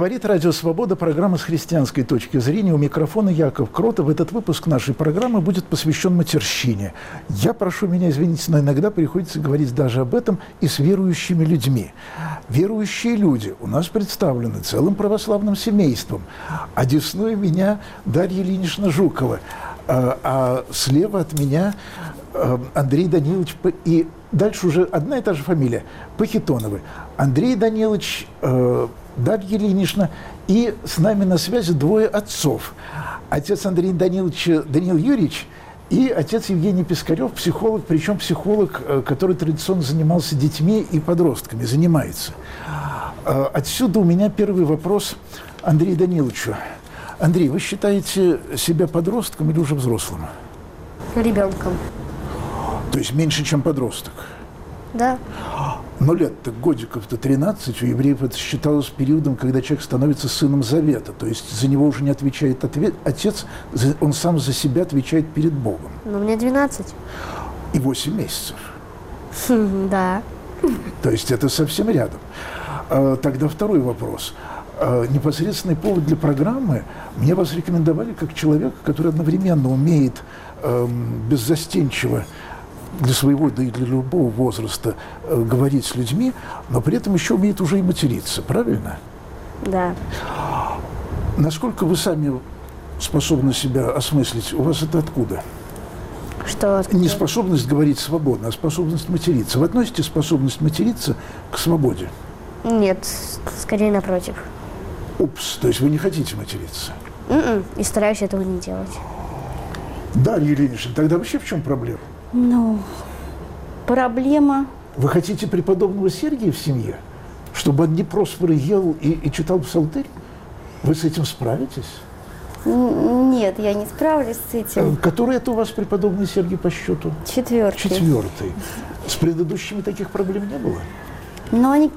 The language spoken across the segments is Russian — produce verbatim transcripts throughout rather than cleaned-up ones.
Говорит Радио Свобода, программа с христианской точки зрения. У микрофона Яков Кротов. Этот выпуск нашей программы будет посвящен матерщине. Я прошу меня извинить, но иногда приходится говорить даже об этом и с верующими людьми. Верующие люди у нас представлены целым православным семейством. Одесную меня Дарья Ильинична Жукова, а, а слева от меня Андрей Данилович, и дальше уже одна и та же фамилия, Пахитоновы. Андрей Данилович, э, Дарья Ильинична, и с нами на связи двое отцов. Отец Андрей Данилович Даниил Юрьевич и отец Евгений Пискарев, психолог, причем психолог, который традиционно занимался детьми и подростками, занимается. Отсюда у меня первый вопрос Андрею Даниловичу. Андрей, вы считаете себя подростком или уже взрослым? Ребенком. То есть меньше, чем подросток? Да. Но лет-то, годиков-то тринадцать, у евреев это считалось периодом, когда человек становится сыном завета. То есть за него уже не отвечает ответ, отец, он сам за себя отвечает перед Богом. Но мне двенадцать. И восемь месяцев. Да. То есть это совсем рядом. Тогда второй вопрос. Непосредственный повод для программы. Мне вас рекомендовали как человека, который одновременно умеет беззастенчиво для своего, да и для любого возраста э, говорить с людьми, но при этом еще умеет уже и материться, правильно? Да. Насколько вы сами способны себя осмыслить? У вас это откуда? Что? Не способность говорить свободно, а способность материться. Вы относите способность материться к свободе? Нет, скорее напротив. Упс, то есть вы не хотите материться? Mm-mm, и стараюсь этого не делать. Дарья Ильинична, тогда вообще в чем проблема? Ну, проблема... Вы хотите преподобного Сергия в семье? Чтобы он не просфоры ел и, и читал псалтырь? Вы с этим справитесь? Нет, я не справлюсь с этим. Который это у вас преподобный Сергий по счету? Четвертый. Четвертый. С предыдущими таких проблем не было? Но они,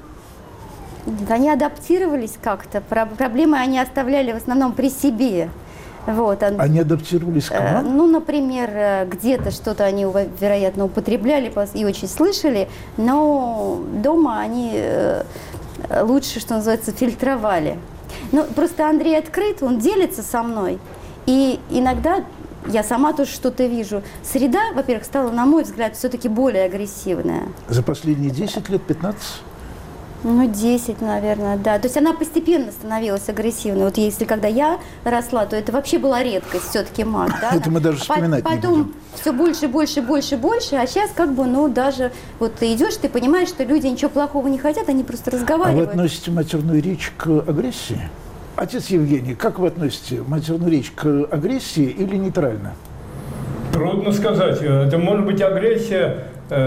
они адаптировались как-то. Проблемы они оставляли в основном при себе. Вот, они адаптировались к вам? Э, ну, например, где-то что-то они, вероятно, употребляли и очень слышали, но дома они э, лучше, что называется, фильтровали. Ну, просто Андрей открыт, он делится со мной, и иногда я сама тоже что-то вижу. Среда, во-первых, стала, на мой взгляд, все-таки более агрессивная. За последние десять лет, пятнадцать? Ну, десять, наверное, да. То есть она постепенно становилась агрессивной. Вот если когда я росла, то это вообще была редкость, все-таки мат. Да? Это мы даже вспоминать Потом не будем. Все больше, больше, больше, больше. А сейчас как бы, ну, даже вот ты идешь, ты понимаешь, что люди ничего плохого не хотят, они просто разговаривают. А вы относите матерную речь к агрессии? Отец Евгений, как вы относите матерную речь к агрессии или нейтрально? Трудно сказать. Это может быть агрессия.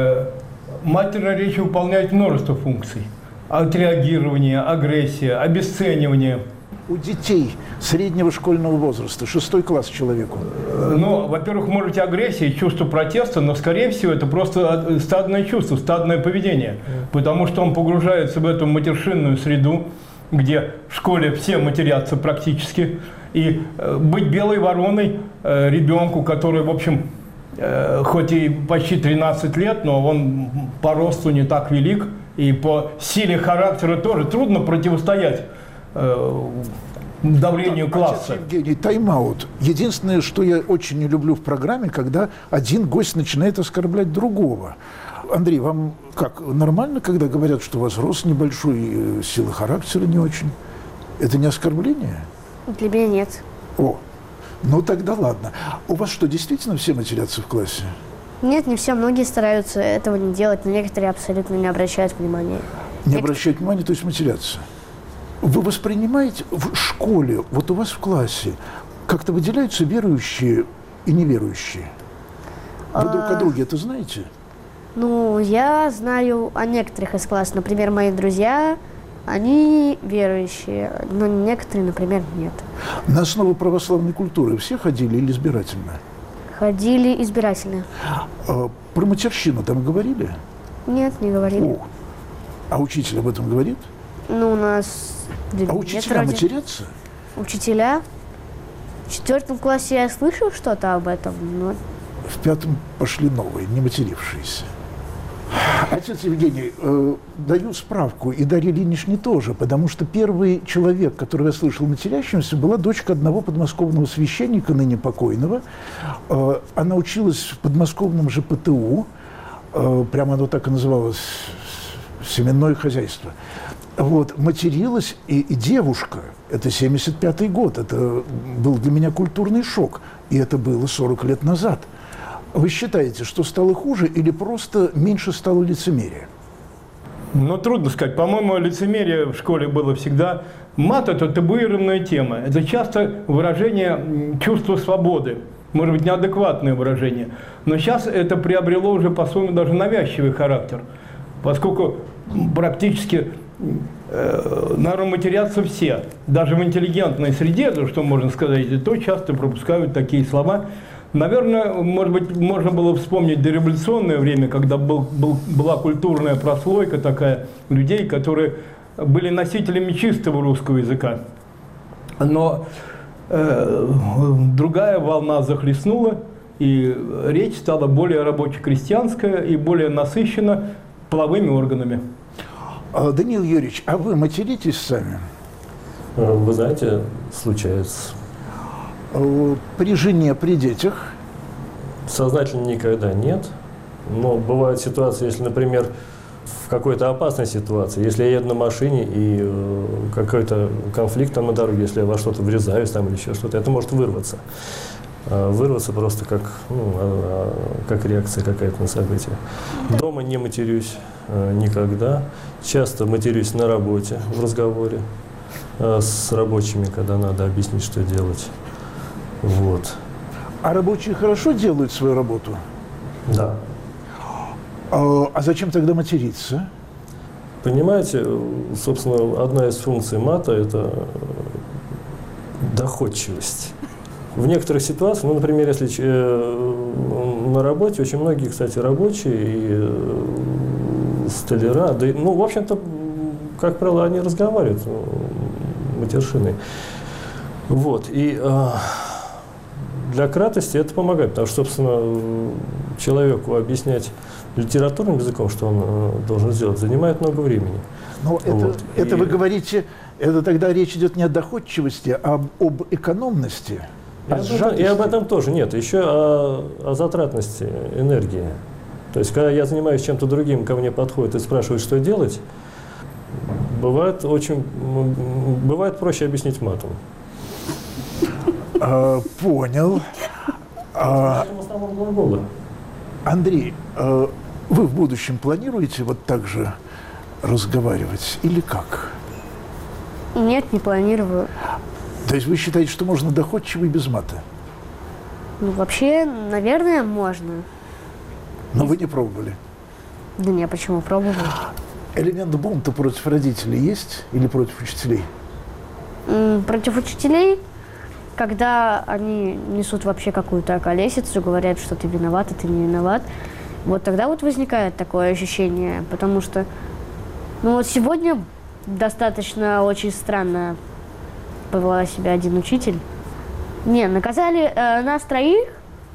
Матерная речь выполняет множество функций. Отреагирование, агрессия, обесценивание. У детей среднего школьного возраста, шестой класс человеку? Ну, во-первых, может быть агрессия, чувство протеста, но, скорее всего, это просто стадное чувство, стадное поведение. Потому что он погружается в эту матершинную среду, где в школе все матерятся практически. И быть белой вороной ребенку, который, в общем, хоть и почти тринадцать лет, но он по росту не так велик, и по силе характера тоже трудно противостоять э, давлению так, класса. Отец Евгений, тайм-аут. Единственное, что я очень не люблю в программе, когда один гость начинает оскорблять другого. Андрей, вам как, нормально, когда говорят, что у вас рост небольшой, сила характера не очень? Это не оскорбление? Для меня нет. О, ну тогда ладно. У вас что, действительно все матерятся в классе? Нет, не все. Многие стараются этого не делать, но некоторые абсолютно не обращают внимания. Не обращают внимания, то есть матерятся. Вы воспринимаете в школе, вот у вас в классе, как-то выделяются верующие и неверующие? Вы друг о друге это знаете? Ну, я знаю о некоторых из класса. Например, мои друзья, они верующие, но некоторые, например, нет. На основу православной культуры все ходили или избирательно? Ходили избирательно. А, про матерщину там говорили? Нет, не говорили. О, а учитель об этом говорит? Ну, у нас... А учителя вроде. матерятся? Учителя? В четвертом классе я слышал что-то об этом, но... В пятом пошли новые, не матерившиеся. Отец Евгений, э, даю справку, и Дарья Ильиничне тоже, потому что первый человек, которого я слышал матерящимся, была дочка одного подмосковного священника, ныне покойного. Э, она училась в подмосковном же ПТУ, э, прямо оно так и называлось, семенное хозяйство. Вот, материлась, и, и девушка, это семьдесят пятый год, это был для меня культурный шок, и это было сорок лет назад. Вы считаете, что стало хуже или просто меньше стало лицемерия? Ну, трудно сказать. По-моему, лицемерие в школе было всегда. Мат – это табуированная тема. Это часто выражение чувства свободы. Может быть, неадекватное выражение. Но сейчас это приобрело уже, по-своему, даже навязчивый характер. Поскольку практически, э, наверное, матерятся все. Даже в интеллигентной среде, то, что можно сказать, и то часто пропускают такие слова. Наверное, может быть, можно было вспомнить дореволюционное время, когда был, был, была культурная прослойка такая людей, которые были носителями чистого русского языка. Но э, другая волна захлестнула, и речь стала более рабоче-крестьянская и более насыщена половыми органами. Даниил Юрьевич, а вы материтесь сами? Вы знаете, случается. При жене, при детях? Сознательно никогда нет. Но бывают ситуации, если, например, в какой-то опасной ситуации, если я еду на машине и э, какой-то конфликт там на дороге, если я во что-то врезаюсь там или еще что-то, это может вырваться. А вырваться просто как, ну, а, а, как реакция какая-то на событие. Дома не матерюсь э, никогда. Часто матерюсь на работе, в разговоре э, с рабочими, когда надо объяснить, что делать. Вот. А рабочие хорошо делают свою работу? Да. А, а зачем тогда материться? Понимаете, собственно, одна из функций мата – это доходчивость. В некоторых ситуациях, ну, например, если э, на работе, очень многие, кстати, рабочие и э, столяра, да, ну, в общем-то, как правило, они разговаривают матершиной. Вот. И э, для кратости это помогает, потому что, собственно, человеку объяснять литературным языком, что он э, должен сделать, занимает много времени. Но это, вот. это И... вы говорите, это тогда речь идет не о доходчивости, а об экономности. И, а об этом, и об этом тоже нет. Еще о, о затратности энергии. То есть, когда я занимаюсь чем-то другим, ко мне подходят и спрашивают, что делать, бывает очень, бывает проще объяснить матом. А, понял. А, Андрей, а вы в будущем планируете вот так же разговаривать или как? Нет, не планирую. То есть вы считаете, что можно доходчиво и без мата? Ну, вообще, наверное, можно. Но вы не пробовали? Да не, почему пробовали? Элемент бунта против родителей есть или против учителей? М, Против учителей, когда они несут вообще какую-то околесицу, говорят, что ты виноват, а ты не виноват, вот тогда вот возникает такое ощущение, потому что, ну вот сегодня достаточно очень странно повела себя один учитель. Не, наказали э, нас троих,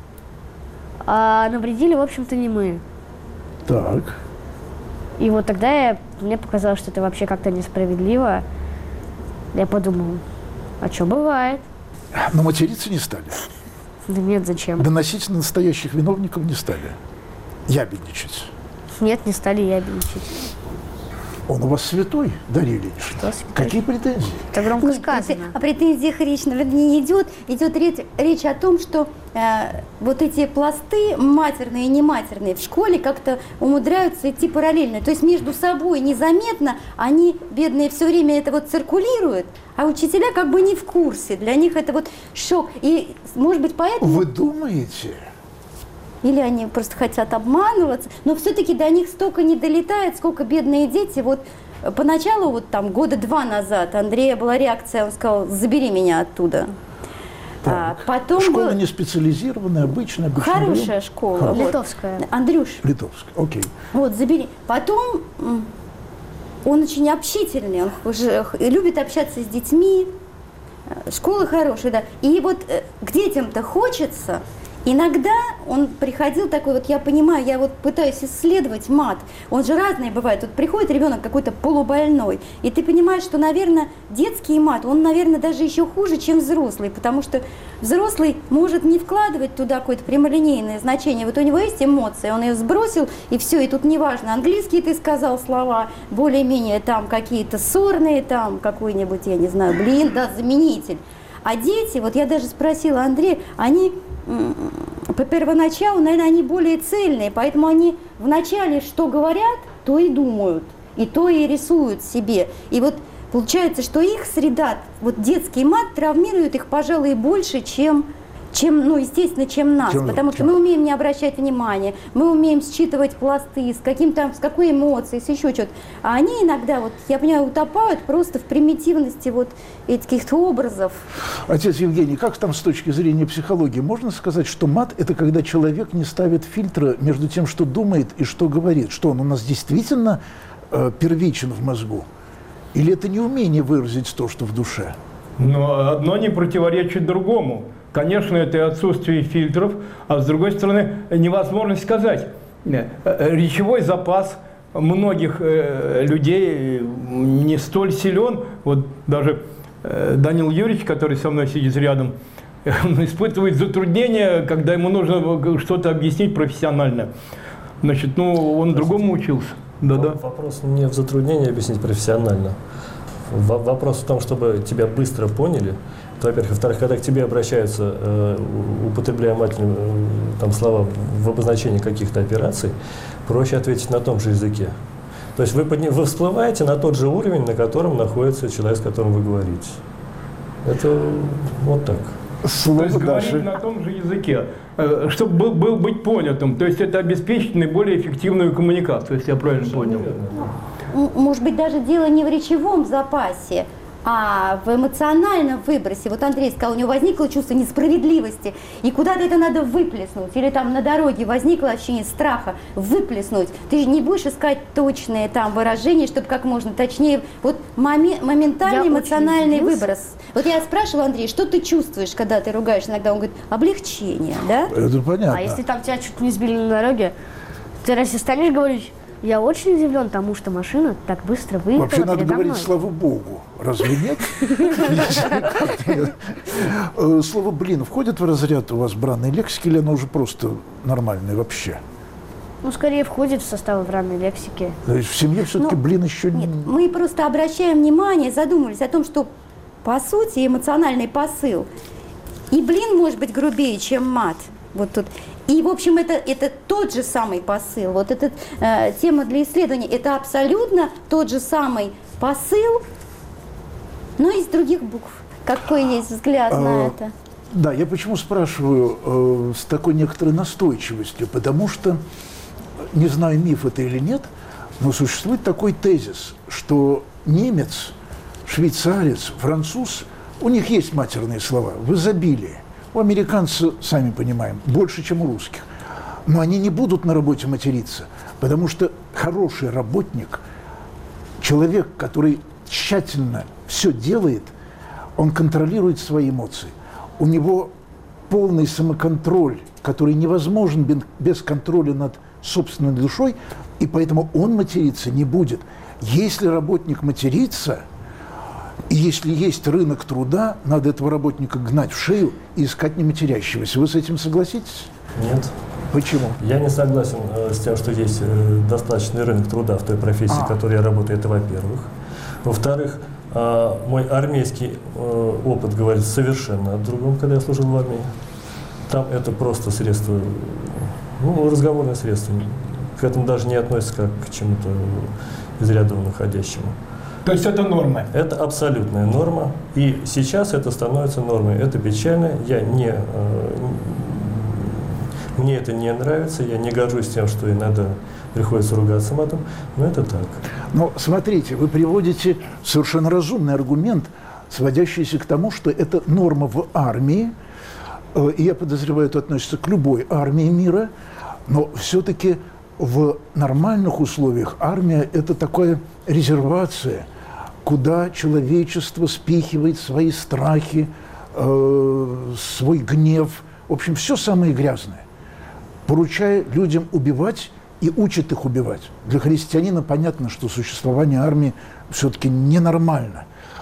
а навредили, в общем-то, не мы. Так. И вот тогда я, мне показалось, что это вообще как-то несправедливо. Я подумала, а что бывает? Но материться не стали. Да нет, зачем? Доносить на настоящих виновников не стали. Ябедничать. Нет, не стали ябедничать. Он у вас святой, Дарья Ильинична? Что святой? Какие претензии? Это громко Нет, сказано. О претензиях речь, наверное, не идет. Идет речь, речь о том, что э, вот эти пласты, матерные и нематерные, в школе как-то умудряются идти параллельно. То есть между собой незаметно они, бедные, все время это вот циркулируют, а учителя как бы не в курсе. Для них это вот шок. И, может быть, поэтому... Вы думаете? Или они просто хотят обманываться, но все-таки до них столько не долетает, сколько бедные дети. Вот поначалу, вот там года два назад, Андрея была реакция, он сказал, забери меня оттуда. А, потом Школа был... не специализированная, обычная, обычная. Хорошая школа. Хорошая. Вот. Литовская. Андрюш, Литовская, окей. вот, забери. Потом м, он очень общительный, он уже любит общаться с детьми. Школа хорошая, да. И вот э, к детям-то хочется. Иногда он приходил такой, вот я понимаю, я вот пытаюсь исследовать мат. Он же разный бывает. Вот приходит ребенок какой-то полубольной, и ты понимаешь, что, наверное, детский мат, он, наверное, даже еще хуже, чем взрослый, потому что взрослый может не вкладывать туда какое-то прямолинейное значение. Вот у него есть эмоция, он ее сбросил, и все, и тут неважно, английский ты сказал слова, более-менее там какие-то сорные, там какой-нибудь, я не знаю, блин, да, заменитель. А дети, вот я даже спросила Андрея, они по первоначалу, наверное, они более цельные, поэтому они вначале что говорят, то и думают, и то и рисуют себе. И вот получается, что их среда, вот детский мат травмирует их, пожалуй, больше, чем... чем, ну, естественно, чем нас, чем, потому что чем? Мы умеем не обращать внимания, мы умеем считывать пласты, с, каким-то, с какой эмоцией, с еще что-то. А они иногда, вот, я понимаю, утопают просто в примитивности вот этих образов. Отец Евгений, как там с точки зрения психологии? Можно сказать, что мат – это когда человек не ставит фильтра между тем, что думает и что говорит? Что он у нас действительно э, первичен в мозгу? Или это неумение выразить то, что в душе? Но одно не противоречит другому. Конечно, это и отсутствие фильтров, а с другой стороны, невозможность сказать. Речевой запас многих людей не столь силен. Вот даже Данил Юрьевич, который со мной сидит рядом, он испытывает затруднения, когда ему нужно что-то объяснить профессионально. Значит, ну, он другому учился. Да-да. Вопрос не в затруднении объяснить профессионально. Вопрос в том, чтобы тебя быстро поняли. Во-первых, во-вторых, когда к тебе обращаются, э, употребляя матерные э, там, слова в обозначении каких-то операций, проще ответить на том же языке. То есть вы, подня... вы всплываете на тот же уровень, на котором находится человек, с которым вы говорите. Это вот так. Слово То есть Даши. Говорить на том же языке, чтобы был, был быть понятым. То есть это обеспечит наиболее эффективную коммуникацию, если я правильно Все понял. Ну, может быть, даже дело не в речевом запасе, а в эмоциональном выбросе. Вот Андрей сказал, у него возникло чувство несправедливости, и куда-то это надо выплеснуть. Или там на дороге возникло ощущение страха, выплеснуть. Ты же не будешь искать точные там выражения, чтобы как можно точнее. Вот моми- моментальный я эмоциональный выброс. Вот я спрашивала Андрея, что ты чувствуешь, когда ты ругаешься? Иногда он говорит, облегчение, да? Это понятно. А если там тебя чуть не сбили на дороге, ты разве станешь говорить? Я очень удивлен тому, что машина так быстро выехала. Вообще надо передо говорить, мной. слава богу. Разве нет? Слово «блин» входит в разряд у вас бранной лексики, или оно уже просто нормальное вообще? Ну, скорее входит в состав бранной лексики. То есть в семье все-таки блин еще не... Нет, мы просто обращаем внимание, задумались о том, что по сути эмоциональный посыл. И блин может быть грубее, чем мат. Вот тут. И, в общем, это, это тот же самый посыл. Вот эта э, тема для исследования, это абсолютно тот же самый посыл, но из других букв. Какой есть взгляд а, на это? Да, я почему спрашиваю э, с такой некоторой настойчивостью, потому что, не знаю, миф это или нет, но существует такой тезис, что немец, швейцарец, француз, у них есть матерные слова в изобилии. У американцев, сами понимаем, больше, чем у русских. Но они не будут на работе материться, потому что хороший работник, человек, который тщательно все делает, он контролирует свои эмоции. У него полный самоконтроль, который невозможен без контроля над собственной душой, и поэтому он материться не будет. Если работник матерится, и если есть рынок труда, надо этого работника гнать в шею и искать нематерящегося. Вы с этим согласитесь? Нет. Почему? Я не согласен э, с тем, что есть э, достаточный рынок труда в той профессии, а. в которой я работаю, это во-первых. Во-вторых, э, мой армейский э, опыт говорит совершенно о другом, когда я служил в армии. Там это просто средство, ну, разговорное средство. К этому даже не относится как к чему-то из ряда выходящему. То есть это норма? Это абсолютная норма. И сейчас это становится нормой. Это печально. Я не, э, мне это не нравится. Я не горжусь тем, что иногда приходится ругаться матом. Но это так. Но смотрите, вы приводите совершенно разумный аргумент, сводящийся к тому, что это норма в армии. Э, и я подозреваю, это относится к любой армии мира. Но все-таки в нормальных условиях армия – это такая резервация, куда человечество спихивает свои страхи, э, свой гнев, В общем, все самое грязное, поручая людям убивать и учит их убивать. Для христианина понятно, что существование армии все-таки ненормально.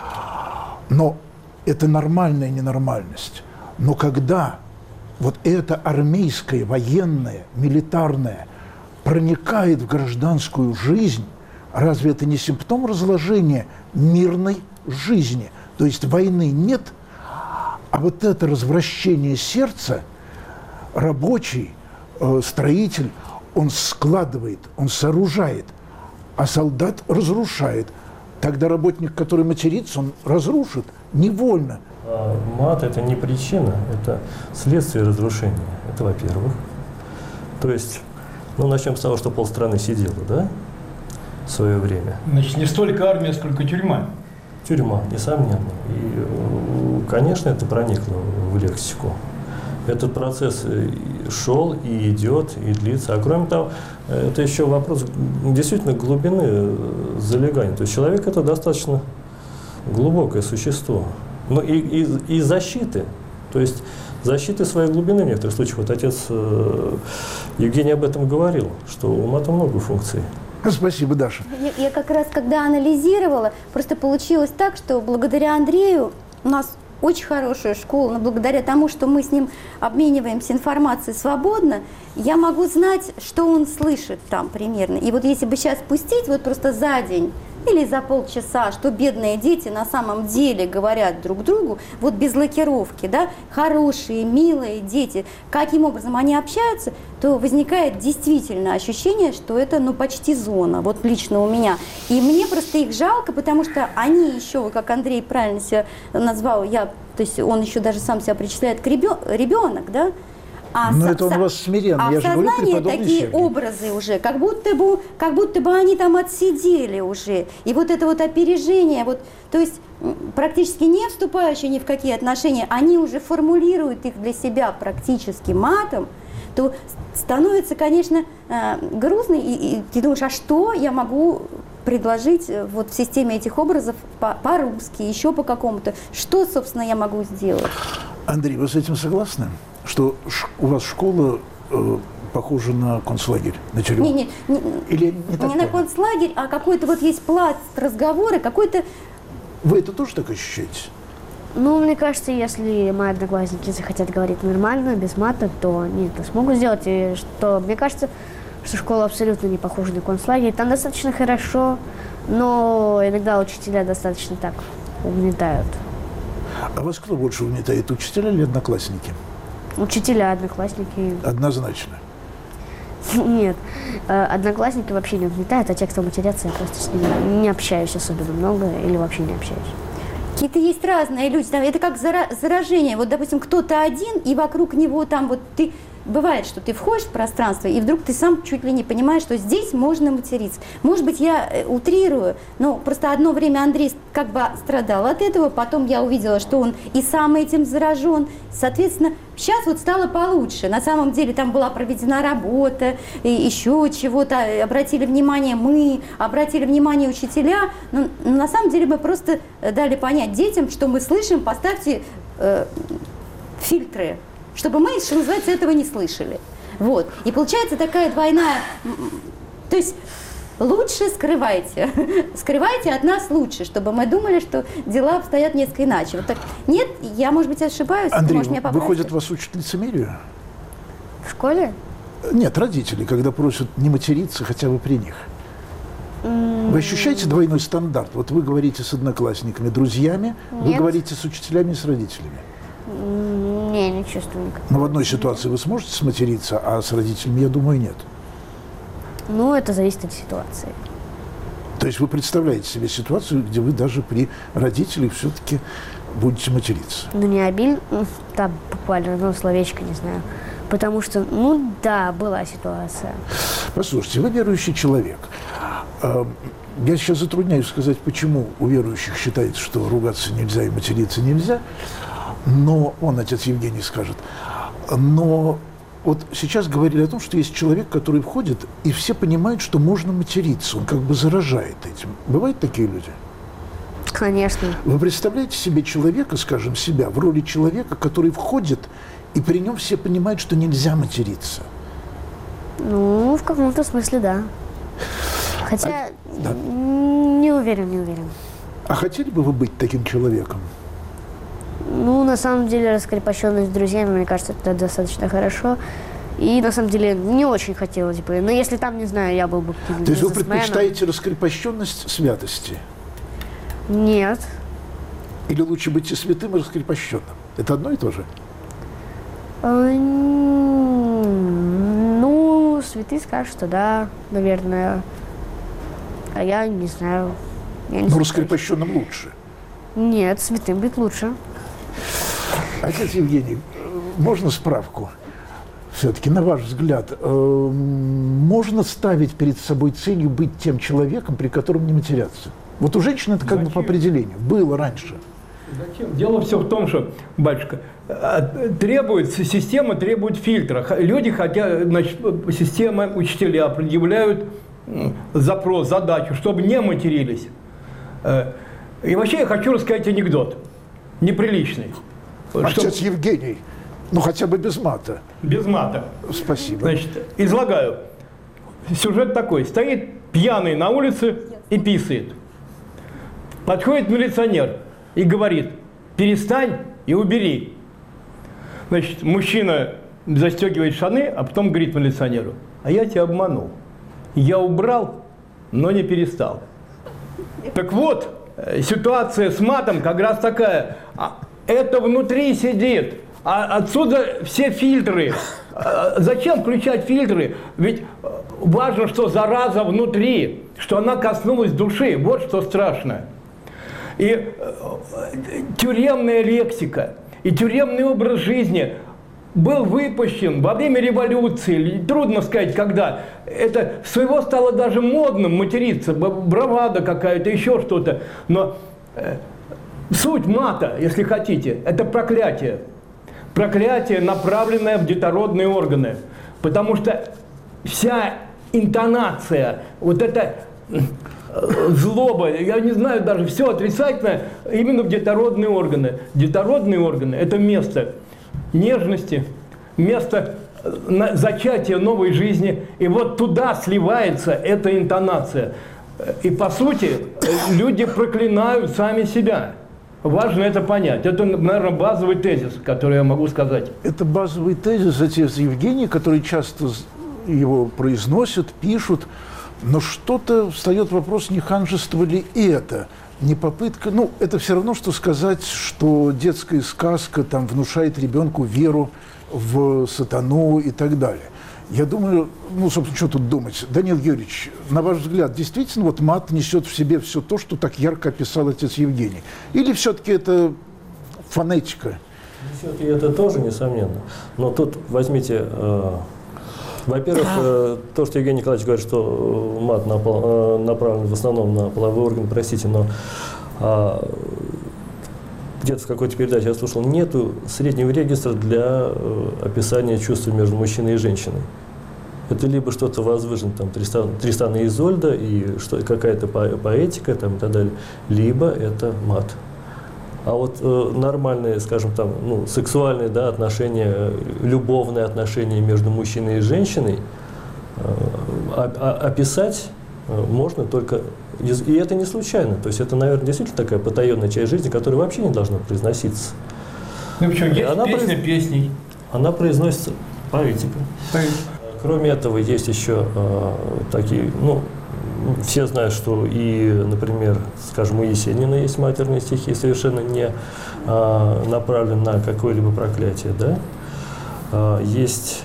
Но это нормальная ненормальность. Но когда вот это армейское, военное, милитарное проникает в гражданскую жизнь, разве это не симптом разложения мирной жизни? То есть войны нет, а вот это развращение сердца рабочий, э, строитель, он складывает, он сооружает, а солдат разрушает. Тогда работник, который матерится, он разрушит невольно. А мат – это не причина, это следствие разрушения. Это во-первых. То есть, ну, начнем с того, что полстраны сидело, да, в свое время. Значит, не столько армия, сколько тюрьма. Тюрьма, несомненно. И, конечно, это проникло в лексику. Этот процесс шел и идет, и длится. А кроме того, это еще вопрос действительно глубины залегания. То есть человек – это достаточно глубокое существо. Но и, и, и защиты, то есть защиты своей глубины в некоторых случаях. Вот отец э, Евгений об этом говорил, что у мата много функций. Спасибо, Даша. Я, я как раз, когда анализировала, просто получилось так, что благодаря Андрею у нас очень хорошая школа, но благодаря тому, что мы с ним обмениваемся информацией свободно, я могу знать, что он слышит там примерно. И вот если бы сейчас пустить вот просто за день или за полчаса, что бедные дети на самом деле говорят друг другу, вот без лакировки, да, хорошие, милые дети, каким образом они общаются, то возникает действительно ощущение, что это, ну, почти зона, вот лично у меня. И мне просто их жалко, потому что они еще, как Андрей правильно себя назвал, я, то есть он еще даже сам себя причисляет к ребенок, да, А Но это он у вас смирен. А Я в же говорю, сознании такие Сергий. образы уже, как будто бы, как будто бы они там отсидели уже. И вот это вот опережение, вот, то есть практически не вступающие ни в какие отношения, они уже формулируют их для себя практически матом, то становится, конечно, грустно, и, и ты думаешь, а что я могу предложить вот в системе этих образов по- по-русски, еще по какому-то, что, собственно, я могу сделать? Андрей, вы с этим согласны? Что ш- у вас школа э, похожа на концлагерь, на тюрьму? Не, не, не, Или не, так не на концлагерь, а какой-то вот есть пласт разговора, какой-то... Вы это тоже так ощущаете? Ну, мне кажется, если мои одноклассники захотят говорить нормально, без мата, то они это смогут сделать. И что, мне кажется, что школа абсолютно не похожа на концлагерь. Там достаточно хорошо, но иногда учителя достаточно так угнетают. А вас кто больше угнетает, учителя или одноклассники? Учителя, одноклассники. Однозначно. Нет, одноклассники вообще не угнетают, а те, кто матерятся, я просто с ними не общаюсь особенно много или вообще не общаюсь. Какие-то есть разные люди, там, это как зара- заражение. Вот, допустим, кто-то один, и вокруг него там вот ты... Бывает, что ты входишь в пространство, и вдруг ты сам чуть ли не понимаешь, что здесь можно материться. Может быть, я утрирую, но просто одно время Андрей как бы страдал от этого, потом я увидела, что он и сам этим заражен. Соответственно, сейчас вот стало получше. На самом деле там была проведена работа, и еще чего-то, обратили внимание мы, обратили внимание учителя. Но, но на самом деле мы просто дали понять детям, что мы слышим, поставьте э, фильтры, чтобы мы, что называется, этого не слышали. Вот. И получается такая двойная... То есть лучше скрывайте. Скрывайте от нас лучше, чтобы мы думали, что дела обстоят несколько иначе. Вот так. Нет, я, может быть, ошибаюсь. Андрей, может, меня поправите. выходит, вас учат лицемерию? В школе? Нет, родители, когда просят не материться хотя бы при них. Вы ощущаете двойной стандарт? Вот вы говорите с одноклассниками, друзьями, вы Нет. говорите с учителями и с родителями. Не, не чувствую никакого. Но в одной ситуации вы сможете сматериться, а с родителями, я думаю, нет. Ну, это зависит от ситуации. То есть вы представляете себе ситуацию, где вы даже при родителях все-таки будете материться. Ну, не обильно, там буквально, ну, словечко, не знаю. Потому что, ну, да, была ситуация. Послушайте, вы верующий человек. Я сейчас затрудняюсь сказать, почему у верующих считается, что ругаться нельзя и материться нельзя. Но, он, отец Евгений, скажет, но вот сейчас говорили о том, что есть человек, который входит, и все понимают, что можно материться, он как бы заражает этим. Бывают такие люди? Конечно. Вы представляете себе человека, скажем, себя в роли человека, который входит И при нем все понимают, что нельзя материться. Ну, в каком-то смысле, да. Хотя, А, да. не уверен, не уверен. А хотели бы вы быть таким человеком? Ну, на самом деле, раскрепощенность с друзьями, мне кажется, это достаточно хорошо. И, на самом деле, не очень хотелось бы. Но если там, не знаю, я был бы каким-то То есть вы бизнесменом. предпочитаете раскрепощенность святости? Нет. Или лучше быть и святым, и раскрепощенным? Это одно и то же? Э, Ну, святые скажут, что да, наверное. А я не знаю. Я не Но знаю. раскрепощенным лучше. Нет, святым быть лучше. Отец Евгений, можно справку? Все-таки, на ваш взгляд, э, можно ставить перед собой целью быть тем человеком, при котором не матерятся? Вот у женщин это как бы по определению. Было раньше. Зачем? Дело все в том, что, батюшка, требуется, система требует фильтра. Х- Люди хотят, значит, система, учителя предъявляют м, запрос, задачу, чтобы не матерились. Э, И вообще я хочу рассказать анекдот, неприличный. Чтоб- Отец Евгений, ну хотя бы без мата. Без мата. Спасибо. Значит, излагаю. Сюжет такой. Стоит пьяный на улице и писает. Подходит милиционер и говорит: перестань и убери. Значит, мужчина застегивает штаны, а потом говорит милиционеру: а я тебя обманул. Я убрал, но не перестал. Так вот, э, ситуация с матом как раз такая. А это внутри сидит. А отсюда все фильтры. А зачем включать фильтры? Ведь э, важно, что зараза внутри, что она коснулась души. Вот что страшно. И э, тюремная лексика, и тюремный образ жизни был выпущен во время революции, трудно сказать, когда. Это своего стало даже модным материться, бравада какая-то, еще что-то. Но э, суть мата, если хотите, это проклятие. Проклятие, направленное в детородные органы. Потому что вся интонация, вот эта э, злоба, я не знаю даже, все отрицательное именно в детородные органы. Детородные органы – это место нежности, место зачатия новой жизни. И вот туда сливается эта интонация. И по сути люди проклинают сами себя. Важно это понять. Это, наверное, базовый тезис, который я могу сказать. Это базовый тезис, отец Евгений, который часто его произносят, пишут. Но что-то встает вопрос, не ханжество ли это, не попытка. Ну, это все равно, что сказать, что детская сказка там внушает ребенку веру в сатану и так далее. Я думаю, ну, собственно, что тут думать? Даниил Юрьевич, на ваш взгляд, действительно вот мат несет в себе все то, что так ярко описал отец Евгений? Или все-таки это фонетика? Все-таки это тоже, несомненно. Но тут возьмите, э, во-первых, э, то, что Евгений Николаевич говорит, что мат напал, э, направлен в основном на половой орган, простите, но э, где-то в какой-то передаче я слушал, нету среднего регистра для э, описания чувств между мужчиной и женщиной. Это либо что-то возвышено, там, Тристан, Тристан и Изольда, и что, какая-то по, поэтика там, и так далее, либо это мат. А вот э, нормальные, скажем, там, ну, сексуальные, да, отношения, любовные отношения между мужчиной и женщиной э, а, а, описать э, можно только... И это не случайно. То есть это, наверное, действительно такая потаенная часть жизни, которая вообще не должна произноситься. Ну, причем есть она песня произ... песней. Она произносится поэтика. Поэтика. Кроме этого, есть еще э, такие, ну, все знают, что и, например, скажем, у Есенина есть матерные стихи, совершенно не э, направлены на какое-либо проклятие, да. Э, есть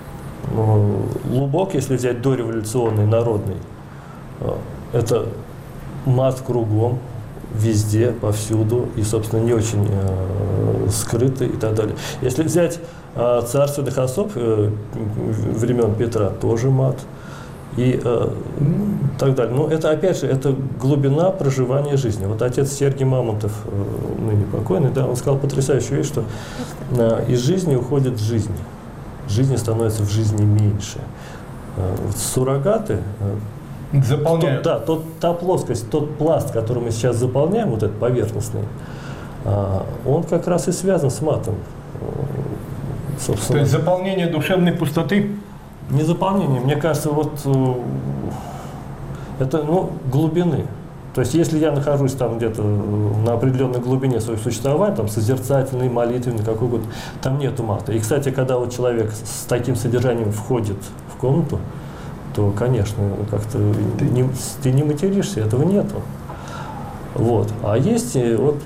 э, Лубок, если взять дореволюционный, народный, э, это мат кругом, везде, повсюду, и, собственно, не очень э, скрытый и так далее. Если взять э, царственных особ э, времен Петра, тоже мат, и э, так далее. Но это, опять же, это глубина проживания жизни. Вот отец Сергий Мамонтов, э, ныне покойный, да, он сказал потрясающую вещь, что э, из жизни уходит жизнь, жизни становится в жизни меньше. Э, вот суррогаты, э, Заполняют. Тот, да, тот, та плоскость, тот пласт, который мы сейчас заполняем, вот этот поверхностный, он как раз и связан с матом. собственно. То есть заполнение душевной пустоты? Не заполнение, мне кажется, вот э, это, ну, глубины. То есть, если я нахожусь там где-то на определенной глубине своего существования, там, созерцательный, молитвенный, какой угодно, там нету мата. И, кстати, когда вот человек с таким содержанием входит в комнату, то, конечно, как-то ты не, ты не материшься, этого нету. Вот. А есть вот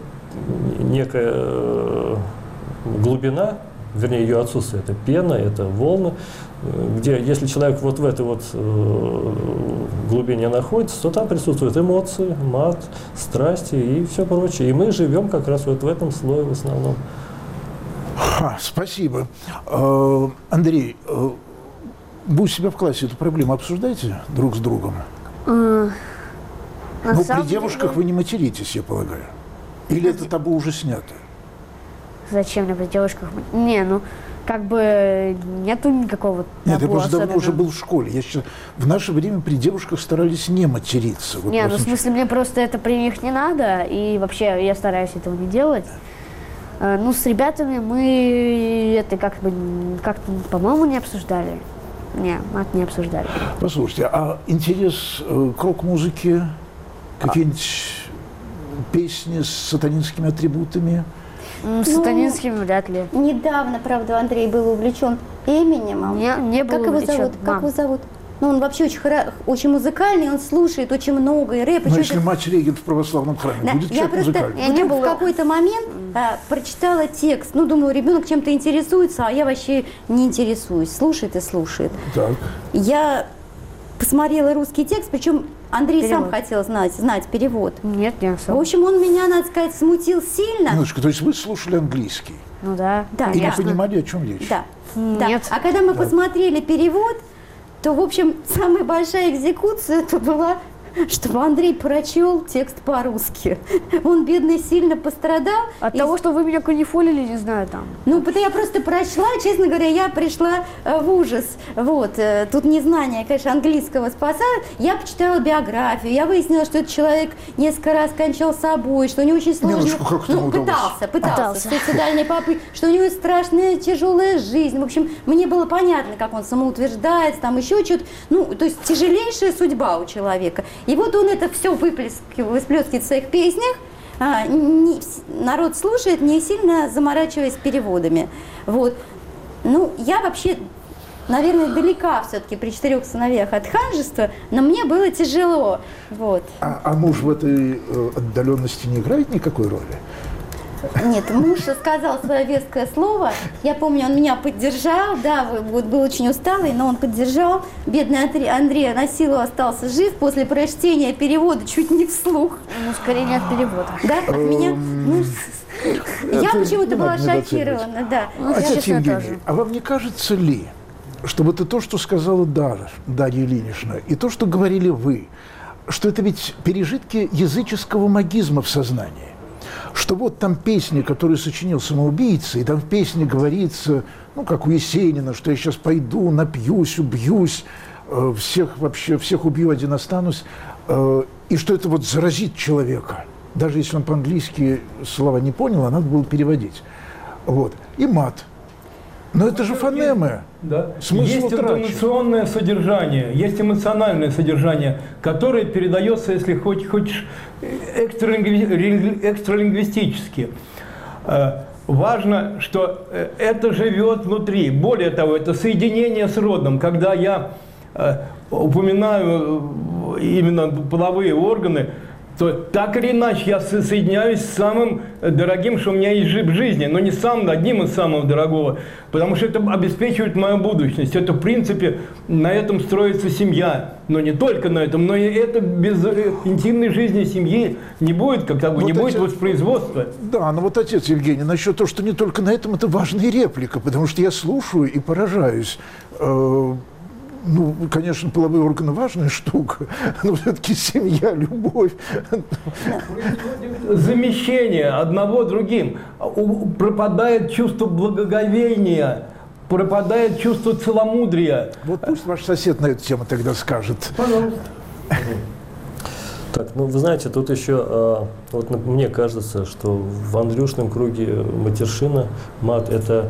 некая глубина, вернее, ее отсутствие, это пена, это волны, где, если человек вот в этой вот э, глубине находится, то там присутствуют эмоции, мат, страсти и все прочее. И мы живем как раз вот в этом слое в основном. Ха, спасибо. Э, Андрей, э, вы у себя в классе эту проблему обсуждаете друг с другом? Э, на Ну, самом при девушках деле- вы не материтесь, я полагаю. Или это табу уже снято? Зачем мне при девушках? Не, ну, как бы нету никакого Нет, я табу просто давно особенно. уже был в школе. Я сейчас, в наше время при девушках старались не материться. Вот Не, ну, в просто- смысле, мне просто это при них не надо, и вообще я стараюсь этого не делать. Э, Ну, с ребятами мы это как бы, как-то, по-моему, не обсуждали. Не, мат не обсуждали. Послушайте, а интерес э, к рок-музыке, какие-нибудь песни с сатанинскими атрибутами? М, С Ну, сатанинскими вряд ли. Недавно, правда, Андрей был увлечен Эминемом. Не, не был Как его увлечен. зовут? Как Мам. его зовут? Ну, он вообще очень, хоро... очень музыкальный, он слушает очень много, и рэп, и Но чё-то- если мать регент в православном храме, Да, будет я человек просто музыкальный? Я не вдруг в была. какой-то момент а, прочитала текст. Ну, думаю, ребенок чем-то интересуется, а я вообще не интересуюсь. Слушает и слушает. Так. Я посмотрела русский текст, причем Андрей сам Перевод. хотел знать, знать перевод. Нет, не В особо. общем, он меня, надо сказать, смутил сильно. Минуточку, то есть вы слушали английский Ну да, Да, и не конечно. понимали, о чем речь? Да. да. Нет. А когда мы посмотрели перевод, то, в общем, самая большая экзекуция это была, чтобы Андрей прочел текст по-русски. Он, бедный, сильно пострадал. От И- того, что вы меня канифолили, не знаю, там. Ну, это я просто прочла, честно говоря, я пришла э, в ужас. Вот, э, тут незнание, конечно, английского спасает. Я почитала биографию, я выяснила, что этот человек несколько раз кончал собой, что у него очень сложно... Милочка, как это ему ну, удалось? пытался, пытался, Пытался. суицидальные попытки, что у него страшная, тяжелая жизнь. В общем, мне было понятно, как он самоутверждается, там еще что-то. Ну, то есть тяжелейшая судьба у человека. И вот он это все выплескивает, выплескивает в своих песнях. А, не- народ слушает, не сильно заморачиваясь переводами. Вот. Ну, я вообще, наверное, далека все-таки при четырех сыновьях от ханжества, но мне было тяжело. Вот. А, а муж в этой э, отдаленности не играет никакой роли? Нет, муж сказал свое веское слово. Я помню, он меня поддержал, да, вот был очень усталый, но он поддержал. Бедный Андрей, Андрей на силу остался жив после прочтения перевода чуть не вслух. Ну, скорее не от перевода. Да, от меня. Ну, я Это почему-то не была надо недооценивать. шокирована, да. Ну, Отец честно, Евгений, тоже. а вам не кажется ли, что вот и то, что сказала Дара, Дарья Ильинична, и то, что говорили вы, что это ведь пережитки языческого магизма в сознании? Что вот там песни, которые сочинил самоубийца, и там в песне говорится, ну, как у Есенина, что я сейчас пойду, напьюсь, убьюсь, э, всех вообще, всех убью, один останусь, э, и что это вот заразит человека. Даже если он по-английски слова не понял, а надо было переводить. Вот. И мат. Но это же фонемы. Да. Смысл Есть утрачен. интонационное содержание, есть эмоциональное содержание, которое передается, если хоть, хочешь, экстралингви- экстралингвистически. Э, Важно, что э, это живет внутри. Более того, это соединение с родом. Когда я э, упоминаю э, именно половые органы, то так или иначе я со- соединяюсь с самым дорогим, что у меня есть жи- в жизни, но не самым, одним из самого дорогого, потому что это обеспечивает мою будущность. Это, в принципе, на этом строится семья, но не только на этом, но и это без э, интимной жизни семьи не будет, как того, Вот не будет эти- воспроизводства. Да, но вот, отец Евгений, насчет того, что не только на этом, это важная реплика, потому что я слушаю и поражаюсь. Э, Ну, конечно, половые органы важная штука, но все-таки семья, любовь. Замещение одного другим. У- Пропадает чувство благоговения, пропадает чувство целомудрия. Вот пусть ваш сосед на эту тему тогда скажет. Пожалуйста. Так, ну вы знаете, тут еще, а, вот на- мне кажется, что в Андрюшном круге матершина, мат – это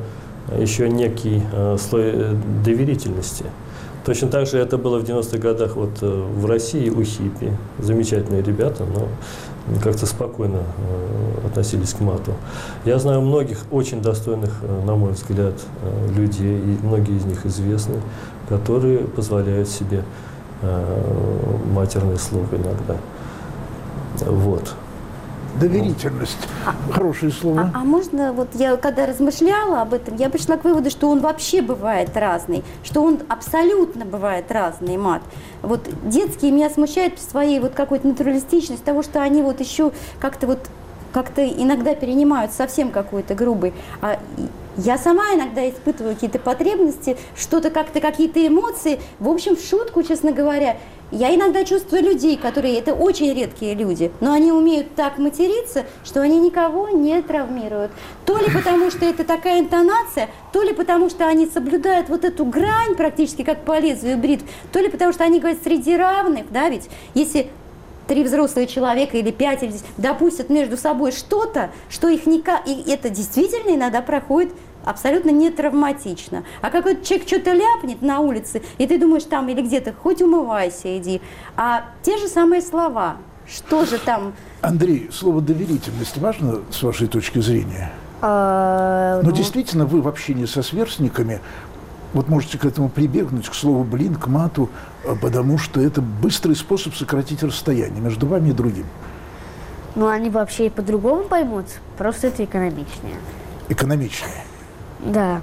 еще некий э, слой доверительности. Точно так же это было в девяностых годах вот, в России у хиппи. Замечательные ребята, но как-то спокойно э, относились к мату. Я знаю многих очень достойных, э, на мой взгляд, э, людей, и многие из них известны, которые позволяют себе э, матерное слово иногда. Вот. Доверительность. Хорошее слово. А, а можно, вот я когда размышляла об этом, я пришла к выводу, что он вообще бывает разный, что он абсолютно бывает разный, мат. Вот детские меня смущают своей вот какой-то натуралистичностью, того, что они вот еще как-то вот как-то иногда перенимают совсем какой-то грубый. А я сама иногда испытываю какие-то потребности, что-то как-то, какие-то эмоции. В общем, в шутку, честно говоря, я иногда чувствую людей, которые, это очень редкие люди, но они умеют так материться, что они никого не травмируют. То ли потому, что это такая интонация, то ли потому, что они соблюдают вот эту грань практически как по лезвию бритв, то ли потому, что они говорят среди равных, да, ведь если три взрослых человека или пять, или допустят между собой что-то, что их никак, и это действительно иногда проходит абсолютно не травматично. А какой-то человек что-то ляпнет на улице, и ты думаешь там или где-то, хоть умывайся, иди. А те же самые слова, что же там... Андрей, слово «доверительность» важно с вашей точки зрения? А, Но ну, действительно вы в общении со сверстниками вот можете к этому прибегнуть, к слову «блин», к мату, потому что это быстрый способ сократить расстояние между вами и другим. ну, они вообще и по-другому поймут, просто это экономичнее. Экономичнее. Да.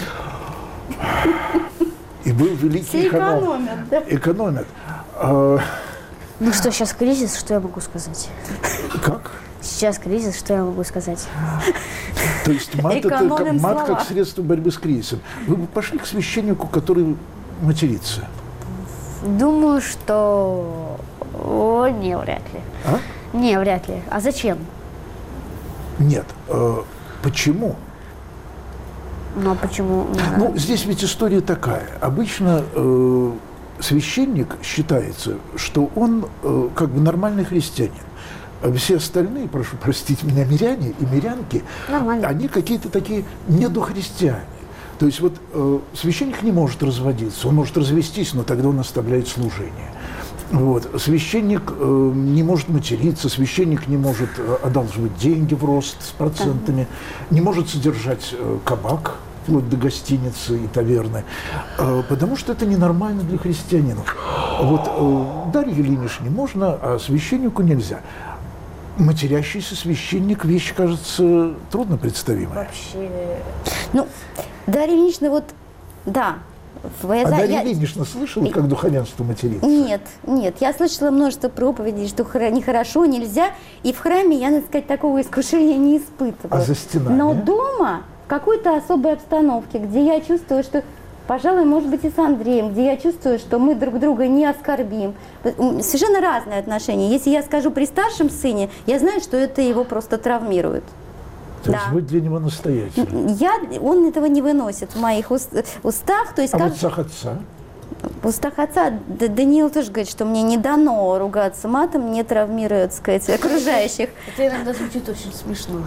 И был великий Все эконом. экономят, да? Экономят. А, Ну что, сейчас кризис, что я могу сказать? как? Сейчас кризис, что я могу сказать? То есть мат, это, как, Экономим мат слова. как средство борьбы с кризисом. Вы бы пошли к священнику, который матерится? Думаю, что... О, не, вряд ли. А? Не, вряд ли. А зачем? Нет. А, почему? Ну, а почему? Ну, здесь ведь история такая. Обычно э, священник считается, что он э, как бы нормальный христианин. А все остальные, прошу простить меня, миряне и мирянки, Нормально. они какие-то такие недохристиане. То есть вот э, священник не может разводиться, он может развестись, но тогда он оставляет служение. Вот. Священник э, не может материться, священник не может э, одалживать деньги в рост с процентами, не может содержать э, кабак, вплоть до гостиницы и таверны, э, потому что это ненормально для христианина. Вот э, Дарье Ильиничне можно, а священнику нельзя. Матерящийся священник – вещь, кажется, трудно представимая. Вообще... Ну, Дарья Ильинична, вот, да. В- А я- Дарья я- Ильинична слышала, как духовенство матерится? Нет, нет. Я слышала множество проповедей, что хра- нехорошо, нельзя. И в храме я, надо сказать, такого искушения не испытывала. А за стенами? Но дома, в какой-то особой обстановке, где я чувствую, что, пожалуй, может быть, и с Андреем, где я чувствую, что мы друг друга не оскорбим. Совершенно разные отношения. Если я скажу при старшем сыне, я знаю, что это его просто травмирует. То есть Да. вы для него настоятель. Я, он этого не выносит в моих уст- устах. То есть А как- в устах отца? в устах отца Д- Даниил тоже говорит, что мне не дано ругаться матом, не травмирует, так сказать, окружающих. Это иногда звучит очень смешно.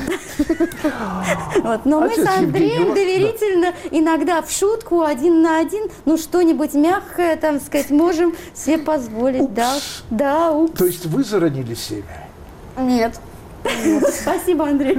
Вот. Но мы Отец с Андреем Евгений, доверительно, иногда в шутку, один на один, ну что-нибудь мягкое, там сказать, можем себе позволить. Упс. Да, да, упс. То есть вы заронили семя? Нет. Спасибо, Андрей.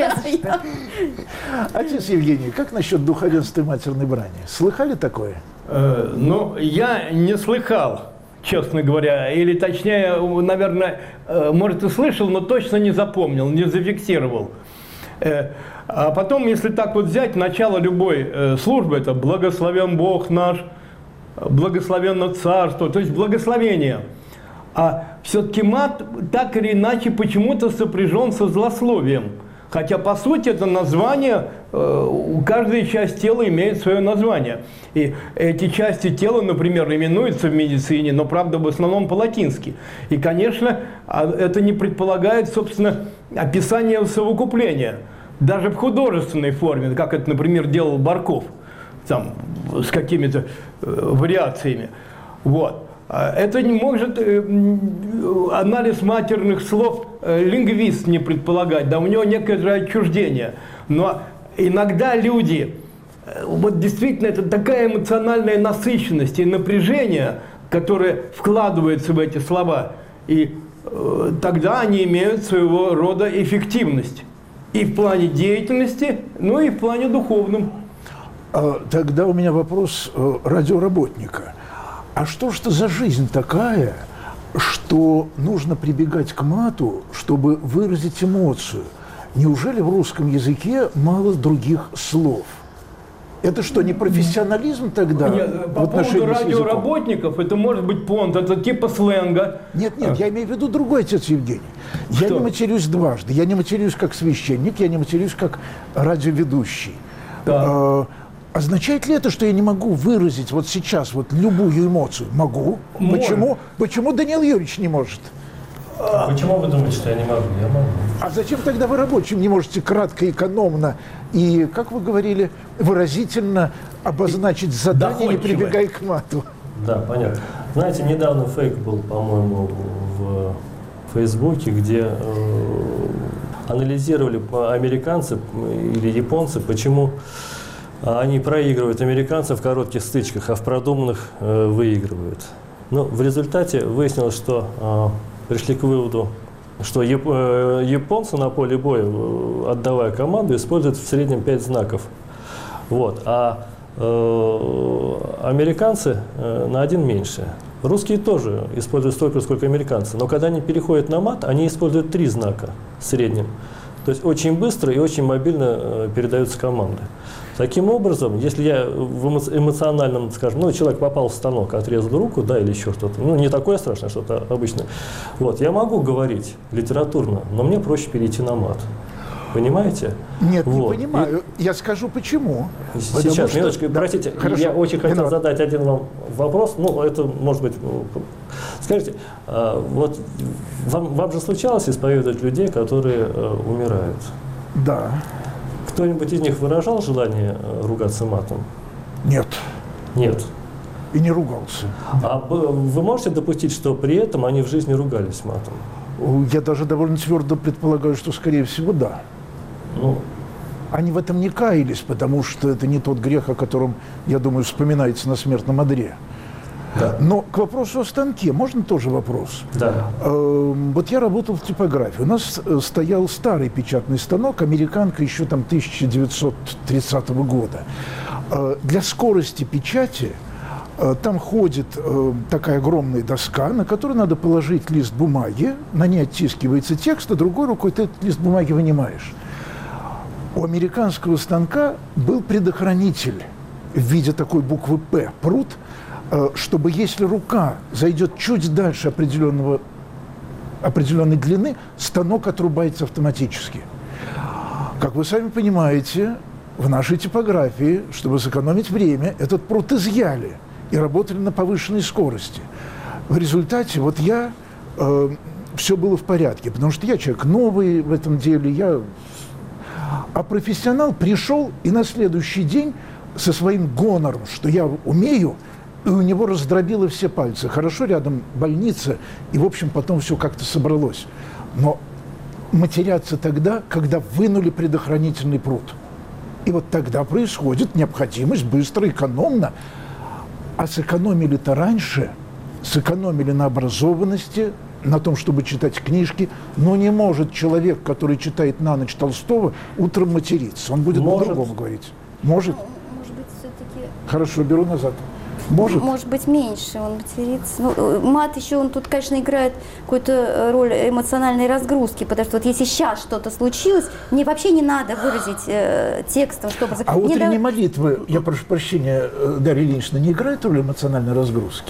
Отец Евгений, как насчет духовенства и матерной брани? Слыхали такое? Э, ну, я не слыхал, честно говоря, или точнее, наверное, э, может и слышал, но точно не запомнил, не зафиксировал. Э, а потом, если так вот взять, начало любой э, службы, это «Благословен Бог наш», «Благословенно Царство», то есть благословение. А все-таки мат так или иначе почему-то сопряжен со злословием. Хотя, по сути, это название, э, у каждой части тела имеет свое название. И эти части тела, например, именуются в медицине, но, правда, в основном по-латински. И, конечно, а это не предполагает, собственно, описание совокупления. Даже в художественной форме, как это, например, делал Барков, там, с какими-то э, вариациями. Вот. Это не может э, анализ матерных слов э, лингвист не предполагать, да, у него некое же отчуждение. Но иногда люди вот действительно это такая эмоциональная насыщенность и напряжение, которое вкладывается в эти слова, и э, тогда они имеют своего рода эффективность и в плане деятельности, ну и в плане духовном. А, тогда у меня вопрос э, радиоработника. А что ж это за жизнь такая, что нужно прибегать к мату, чтобы выразить эмоцию? Неужели в русском языке мало других слов? Это что, не профессионализм тогда? Нет, по поводу радиоработников, это может быть понт, это типа сленга. Нет, нет, я имею в виду другой, отец Евгений. Я Что? не матерюсь дважды. Я не матерюсь как священник, я не матерюсь как радиоведущий. Да. А, означает ли это, что я не могу выразить вот сейчас вот любую эмоцию? Могу. Можно. Почему? Почему Даниил Юрьевич не может? А почему вы думаете, что я не могу? Я могу. А зачем тогда вы рабочим не можете кратко, экономно и, как вы говорили, выразительно обозначить задание, не Доходчиво. прибегая к мату? Да, понятно. Знаете, недавно фейк был, по-моему, в Фейсбуке, где э, анализировали американцы или японцы, почему они проигрывают американцев в коротких стычках, а в продуманных э, выигрывают. Но в результате выяснилось, что э, пришли к выводу, что яп, э, японцы на поле боя, э, отдавая команду, используют в среднем пять знаков. Вот, а э, американцы э, на один меньше. Русские тоже используют столько, сколько американцы. Но когда они переходят на мат, они используют три знака в среднем. То есть очень быстро и очень мобильно э, передаются команды. Таким образом, если я в эмоциональном, скажем, ну, человек попал в станок, отрезал руку, да, или еще что-то, ну, не такое страшное, что-то обычное, вот, я могу говорить литературно, но мне проще перейти на мат. Понимаете? Нет, вот. не понимаю. И... Я скажу, почему. Сейчас, что... минуточку, да, простите, хорошо. я очень хотел Виноват. задать один вам вопрос, ну, это, может быть, скажите, вот вам, вам же случалось исповедовать людей, которые э, умирают? Да. Кто-нибудь из них выражал желание ругаться матом? Нет. Нет. И не ругался. А вы можете допустить, что при этом они в жизни ругались матом? Я даже довольно твердо предполагаю, что, скорее всего, да. Ну, они в этом не каялись, потому что это не тот грех, о котором, я думаю, вспоминается на смертном одре. да. Но к вопросу о станке, можно тоже вопрос? Да. Э, вот я работал в типографии. У нас стоял старый печатный станок, американка еще там тысяча девятьсот тридцатого года. Э, для скорости печати э, там ходит э, такая огромная доска, на которую надо положить лист бумаги, на ней оттискивается текст, а другой рукой ты этот лист бумаги вынимаешь. У американского станка был предохранитель в виде такой буквы «П», прут, чтобы если рука зайдет чуть дальше определенного, определенной длины, станок отрубается автоматически. Как вы сами понимаете, в нашей типографии, чтобы сэкономить время, этот прут изъяли и работали на повышенной скорости. В результате вот я, э, все было в порядке, потому что я человек новый в этом деле, я... А профессионал пришел и на следующий день со своим гонором, что я умею, и у него раздробило все пальцы. Хорошо, рядом больница, и, в общем, потом все как-то собралось. Но матерятся тогда, когда вынули предохранительный прут. И вот тогда происходит необходимость быстро, экономно. А сэкономили-то раньше, сэкономили на образованности, на том, чтобы читать книжки, но не может человек, который читает на ночь Толстого, утром материться. Он будет по-другому говорить. Может? Может быть, все-таки... Хорошо, беру назад. Может? Может быть, меньше он матерится. Ну, мат еще, он тут, конечно, играет какую-то роль эмоциональной разгрузки, потому что вот если сейчас что-то случилось, мне вообще не надо выразить э, текстом, чтобы... А утренние да... молитвы, я прошу прощения, Дарья Ильинична, не играют роль эмоциональной разгрузки?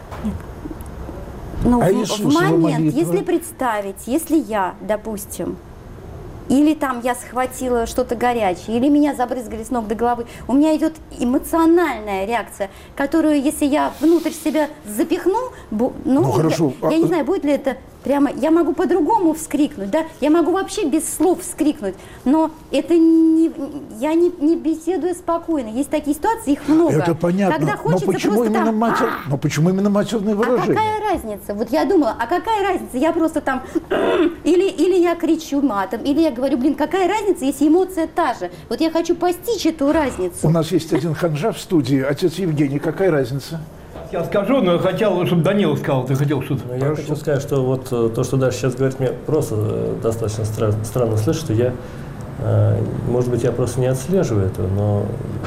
Но а в, Иисусова в момент, молитва? если представить, если я, допустим, или там я схватила что-то горячее, или меня забрызгали с ног до головы, у меня идет эмоциональная реакция, которую, если я внутрь себя запихну, бу, ну, Ну, хорошо. я, я не знаю, будет ли это прямо, я могу по-другому вскрикнуть, да, я могу вообще без слов вскрикнуть, но это не, я не, не беседую спокойно. Есть такие ситуации, их много. Это понятно, Когда но хочется почему, просто именно там, матер... но почему именно матерные а выражения? какая разница? Вот я думала, а какая разница? Я просто там, или, или я кричу матом, или я говорю, блин, какая разница, если эмоция та же? Вот я хочу постичь эту разницу. У нас есть один ханжа в студии, отец Евгений, какая разница? Я скажу, но я хотел, чтобы Данила сказал, ты хотел что-то. Ну, я хочу сказать, что вот э, то, что Даша сейчас говорит, мне просто э, достаточно стра- странно слышать, что я, э, может быть, я просто не отслеживаю это, но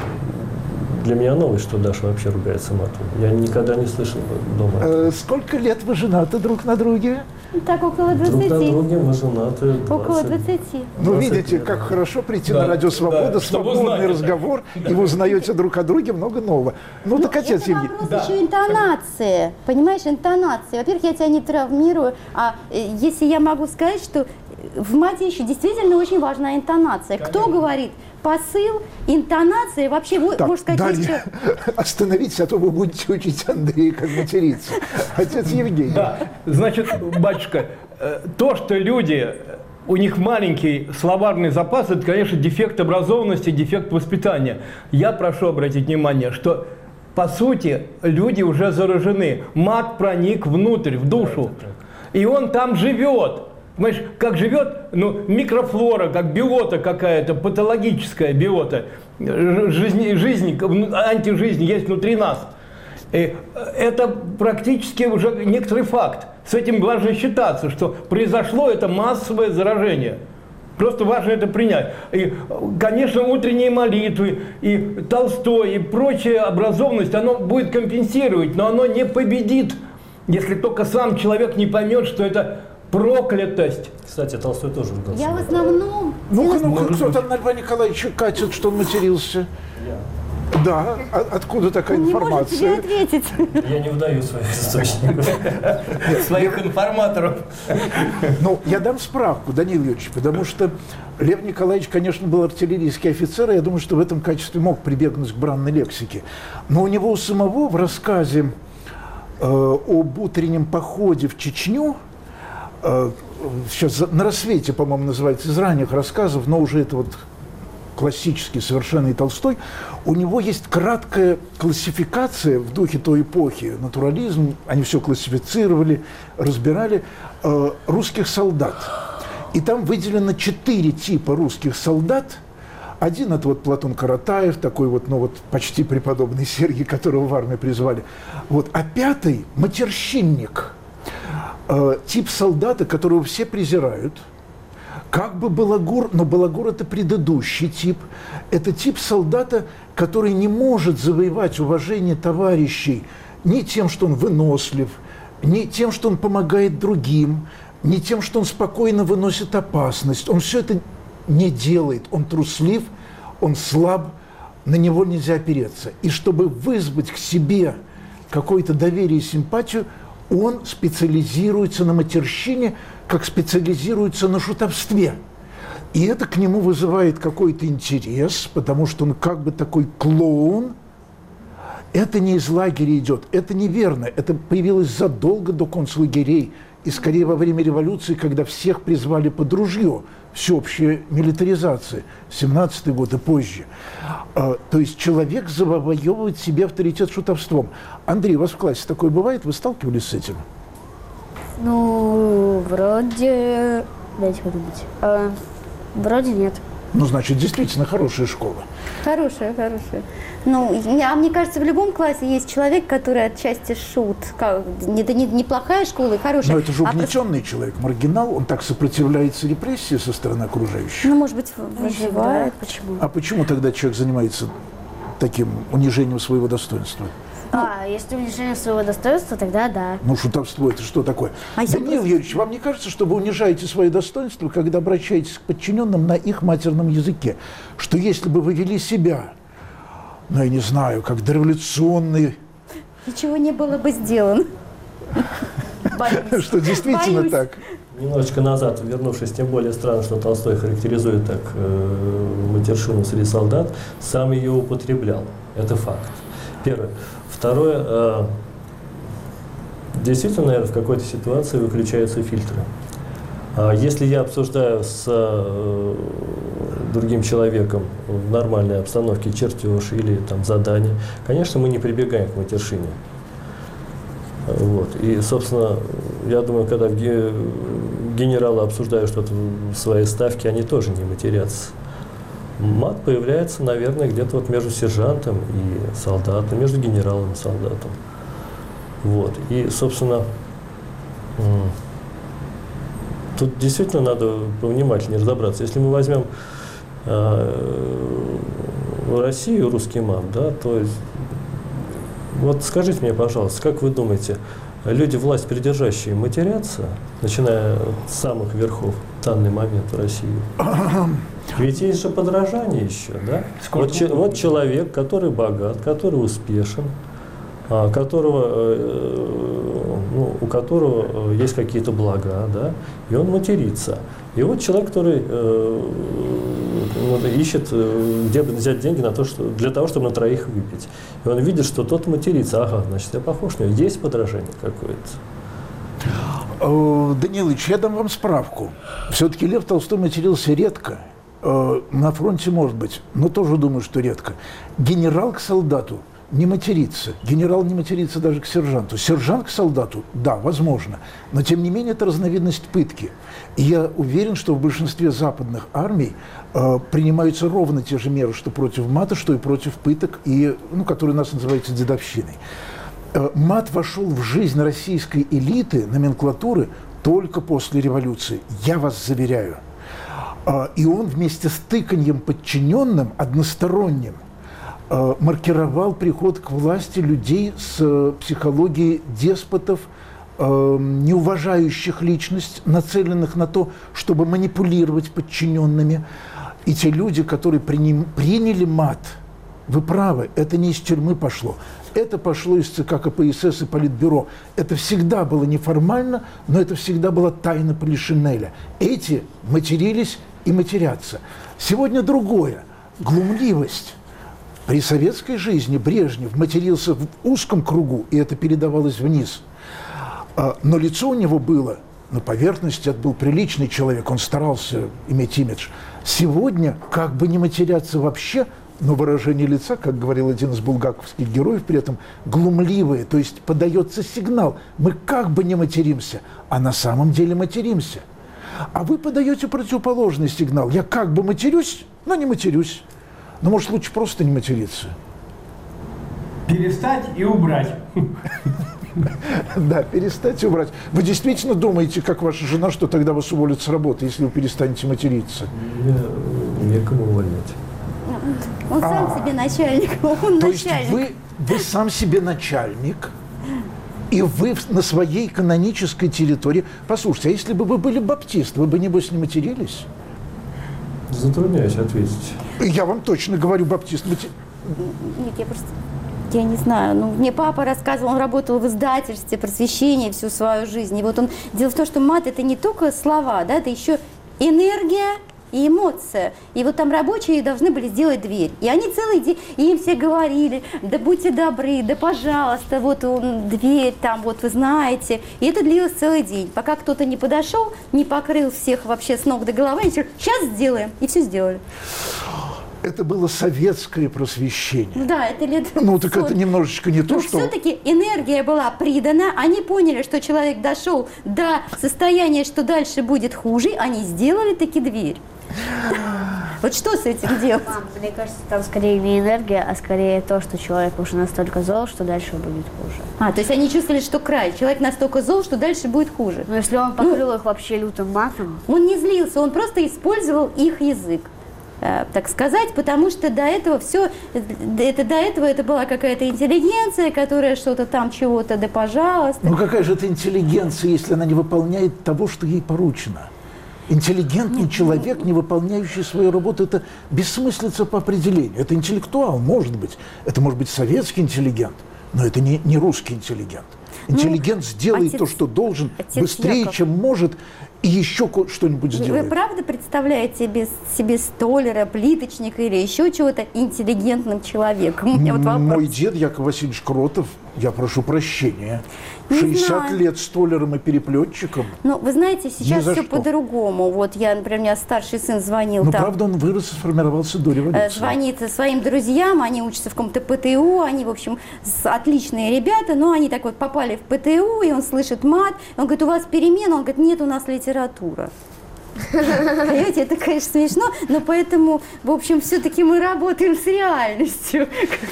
для меня новость, что Даша вообще ругается матом. Я никогда не слышал дома. Э, сколько лет вы женаты друг на друге? Так, около Друг на двадцати. друге мы женаты Около двадцать. двадцати. Ну, двадцать видите, лет. как хорошо прийти Да, на Радио Свобода, да, чтобы свободный узнать это. разговор, и вы узнаете друг о друге много нового. Ну, так, отец Это Евгений, вопрос Да. еще интонации. Понимаешь, интонации. Во-первых, я тебя не травмирую, а э, если я могу сказать, что в мате еще действительно очень важна интонация. Кто говорит? Посыл, интонация, вообще, вы, так, можно сказать, есть далее еще- остановитесь, а то вы будете учить Андрея, как материться. Отец Евгений. Да, значит, батюшка, э, то, что люди, э, у них маленький словарный запас, это, конечно, дефект образованности, дефект воспитания. Я прошу обратить внимание, что, по сути, люди уже заражены. Мат проник внутрь, в душу, и он там живет. Понимаешь, как живет, ну, микрофлора, как биота какая-то, патологическая биота, жизнь, жизнь, антижизнь есть внутри нас. И это практически уже некоторый факт. С этим важно считаться, что произошло это массовое заражение. Просто важно это принять. И, конечно, утренние молитвы, и Толстой, и прочая образованность, оно будет компенсировать, но оно не победит, если только сам человек не поймет, что это проклятость. Кстати, Толстой тоже ругался. Я в основном... Ну-ка, дело- ну-ка, кто там на Льва Николаевича катит, что он матерился? Да, а откуда такая Он не может тебе информация? ответить. Я не выдаю своих источников. Своих информаторов. Ну, я дам справку, Данил Юрьевич, потому что Лев Николаевич, конечно, был артиллерийский офицер, и я думаю, что в этом качестве мог прибегнуть к бранной лексике. Но у него у самого в рассказе э, об утреннем походе в Чечню, э, сейчас за- «На рассвете», по-моему, называется, из ранних рассказов, но уже это вот классический совершенно и Толстой, у него есть краткая классификация в духе той эпохи, натурализм, они все классифицировали, разбирали, э, русских солдат. И там выделено четыре типа русских солдат. Один – это вот Платон Каратаев, такой вот, ну вот почти преподобный Сергий, которого в армию призвали. Вот. А пятый – матерщинник, э, тип солдата, которого все презирают. Как бы балагур, но балагур – это предыдущий тип. Это тип солдата, который не может завоевать уважение товарищей ни тем, что он вынослив, ни тем, что он помогает другим, ни тем, что он спокойно выносит опасность. Он все это не делает. Он труслив, он слаб, на него нельзя опереться. И чтобы вызвать к себе какое-то доверие и симпатию, он специализируется на матерщине, как специализируется на шутовстве. И это к нему вызывает какой-то интерес, потому что он как бы такой клоун. Это не из лагеря идет, это неверно. Это появилось задолго до концлагерей. И скорее во время революции, когда всех призвали под ружье, всеобщая милитаризация, семнадцатый год и позже. А, то есть человек завоевывает себе авторитет шутовством. Андрей, у вас в классе такое бывает? Вы сталкивались с этим? Ну, вроде... Дайте подумать. А, вроде нет. Ну, значит, действительно хорошая школа. Хорошая, хорошая. Ну, не- а мне кажется, в любом классе есть человек, который отчасти шут. Как- Это не- неплохая школа и хорошая. Но это же А просто- угнетенный человек, маргинал, он так сопротивляется репрессии со стороны окружающих. Ну, может быть, Не выживает. всегда. Почему? А почему тогда человек занимается таким унижением своего достоинства? А, если унижение своего достоинства, тогда да. Ну, шутовство – это что такое? А я Даниил просто- Юрьевич, вам не кажется, что вы унижаете свое достоинство, когда обращаетесь к подчиненным на их матерном языке? Что если бы вы вели себя, ну, я не знаю, как дореволюционный, Ничего не было бы сделано. Боюсь. что действительно Боюсь. так? Немножечко назад, вернувшись, тем более странно, что Толстой характеризует так э, матершину среди солдат, сам ее употреблял. Это факт. Первое. Второе. Э, действительно, наверное, в какой-то ситуации выключаются фильтры. А если я обсуждаю с э, другим человеком в нормальной обстановке чертеж или там задание, конечно, мы не прибегаем к матершине. Вот. И, собственно, я думаю, когда генералы обсуждают что-то в своей ставке, они тоже не матерятся. Мат появляется, наверное, где-то вот между сержантом и солдатом, между генералом и солдатом. Вот. И, собственно, тут действительно надо повнимательнее разобраться. Если мы возьмем э, Россию, русский мат, да, то есть, вот скажите мне, пожалуйста, как вы думаете, люди власть придержащие матерятся, начиная с самых верхов в данный момент в России? Ведь есть же подражание еще, да? Вот, че, вот человек, который богат, который успешен, которого, ну, у которого есть какие-то блага, да, и он матерится. И вот человек, который э, ищет, где бы взять деньги на то, что, для того, чтобы на троих выпить. И он видит, что тот матерится. Ага, значит, я похож на него. Есть подражание какое-то? Данилович, я дам вам справку. Все-таки Лев Толстой матерился редко. На фронте, может быть, но тоже думаю, что редко. Генерал к солдату не матерится. Генерал не матерится даже к сержанту. Сержант к солдату, да, возможно. Но, тем не менее, это разновидность пытки. И я уверен, что в большинстве западных армий э, принимаются ровно те же меры, что против мата, что и против пыток, и, ну, которые у нас называются дедовщиной. Э, мат вошел в жизнь российской элиты, номенклатуры, только после революции. Я вас заверяю. Э, и он вместе с тыканьем подчиненным, односторонним, маркировал приход к власти людей с психологией деспотов, не уважающих личность, нацеленных на то, чтобы манипулировать подчиненными. И те люди, которые приняли мат, вы правы, это не из тюрьмы пошло, это пошло из ЦК КПСС и Политбюро. Это всегда было неформально, но это всегда была тайна Полишинеля. Эти матерились и матерятся. Сегодня другое. Глумливость. При советской жизни Брежнев матерился в узком кругу, и это передавалось вниз. Но лицо у него было, на поверхности, это был приличный человек, он старался иметь имидж. Сегодня, как бы не матеряться вообще, но выражение лица, как говорил один из булгаковских героев, при этом глумливое, то есть подается сигнал, мы как бы не материмся, а на самом деле материмся. А вы подаете противоположный сигнал, я как бы матерюсь, но не матерюсь. Но, может, лучше просто не материться. Перестать и убрать. Да, перестать и убрать. Вы действительно думаете, как ваша жена, что тогда вас уволят с работы, если вы перестанете материться? Некому увольнять. Он сам себе начальник, он То начальник. есть вы, вы сам себе начальник, и вы на своей канонической территории... Послушайте, а если бы вы были баптист, вы бы, небось, не матерились? Затрудняюсь ответить. Я вам точно говорю, баптист. Мати... Нет, я просто... Я не знаю, ну, мне папа рассказывал, он работал в издательстве, просвещении всю свою жизнь. И вот он... Дело в том, что мат – это не только слова, да, это еще энергия и эмоция. И вот там рабочие должны были сделать дверь. И они целый день, и им все говорили, да будьте добры, да пожалуйста, вот он, дверь там, вот вы знаете. И это длилось целый день, пока кто-то не подошел, не покрыл всех вообще с ног до головы, и сказали, сейчас сделаем, и все сделали. Это было советское просвещение. Ну да, это лет... Ну так это немножечко не то, Но что... все-таки энергия была придана, они поняли, что человек дошел до состояния, что дальше будет хуже, они сделали таки дверь. Вот что с этим делать? Мам, мне кажется, там скорее не энергия, а скорее то, что человек уже настолько зол, что дальше будет хуже. А, то есть они чувствовали, что край. Человек настолько зол, что дальше будет хуже. Но если он покрыл их вообще лютым матом... Он не злился, он просто использовал их язык, э, так сказать, потому что до этого все, это, до этого это была какая-то интеллигенция, которая что-то там, чего-то, да пожалуйста. Ну какая же это интеллигенция, если она не выполняет того, что ей поручено? Интеллигентный человек, не выполняющий свою работу, это бессмыслица по определению. Это интеллектуал, может быть. Это может быть советский интеллигент, но это не, не русский интеллигент. Интеллигент ну, сделает отец, то, что должен, отец быстрее, Яков. чем может. и еще что-нибудь Вы, сделает. вы правда представляете себе, себе столяра, плиточника или еще чего-то интеллигентным человеком? У меня вот вопрос. Мой дед Яков Васильевич Кротов, я прошу прощения, Не шестьдесят знаю. лет столяром и переплетчиком. Ну, вы знаете, сейчас за все что. по-другому. Вот я, например, у меня старший сын звонил Но там. правда он вырос и сформировался до э, революции. Звонит своим друзьям, они учатся в каком-то ПТУ, они, в общем, с- отличные ребята, но они так вот попали в ПТУ, и он слышит мат, он говорит, у вас перемена, он говорит, нет, у нас литература. Понимаете, это, конечно, смешно, но поэтому, в общем, все-таки мы работаем с реальностью.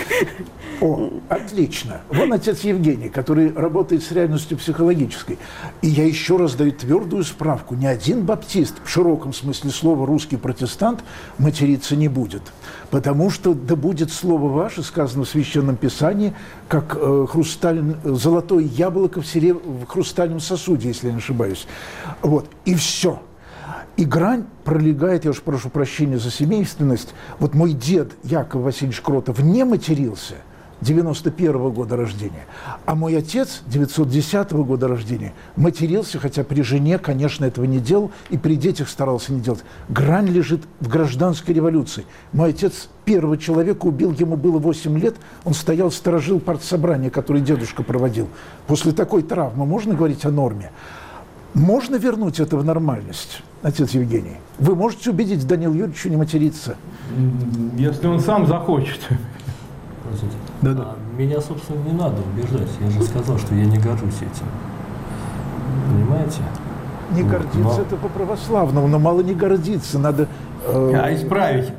О, отлично. Вон отец Евгений, который работает с реальностью психологической. И я еще раз даю твердую справку. Ни один баптист, в широком смысле слова русский протестант, материться не будет. Потому что да будет слово ваше, сказано в Священном Писании, как э, хрусталь, золотое яблоко в, сереб... в хрустальном сосуде, если я не ошибаюсь. Вот. И все. И грань пролегает, я уж прошу прощения за семейственность. Вот мой дед Яков Васильевич Кротов не матерился, девяносто первого года рождения, а мой отец девятьсот десятого года рождения матерился, хотя при жене, конечно, этого не делал, и при детях старался не делать. Грань лежит в гражданской революции. Мой отец первого человека убил, ему было восемь лет, он стоял, сторожил партсобрание, которое дедушка проводил. После такой травмы можно говорить о норме? Можно вернуть это в нормальность, отец Евгений? Вы можете убедить Данила Юрьевича не материться? Если он сам захочет. Простите. Да-да. А меня, собственно, не надо убеждать. Я же сказал, что я не горжусь этим. Понимаете? Не Вот, гордиться но- это по-православному, но мало не гордиться, надо... э, А исправить.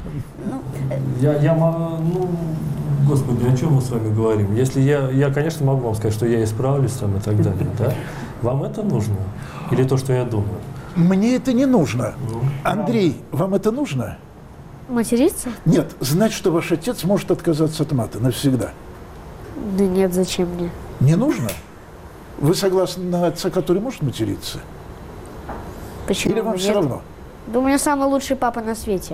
Я, я, мо- ну, господи, о чем мы с вами говорим? Если я, я, конечно, могу вам сказать, что я исправлюсь там и так далее, да? Вам это нужно? Или то, что я думаю? Мне это не нужно. Ну, Андрей, вам это нужно? Материться? Нет, знать, что ваш отец может отказаться от мата навсегда. Да нет, зачем мне? Не нужно? Вы согласны на отца, который может материться? Почему Или вам бы все нет? равно? Да у меня самый лучший папа на свете.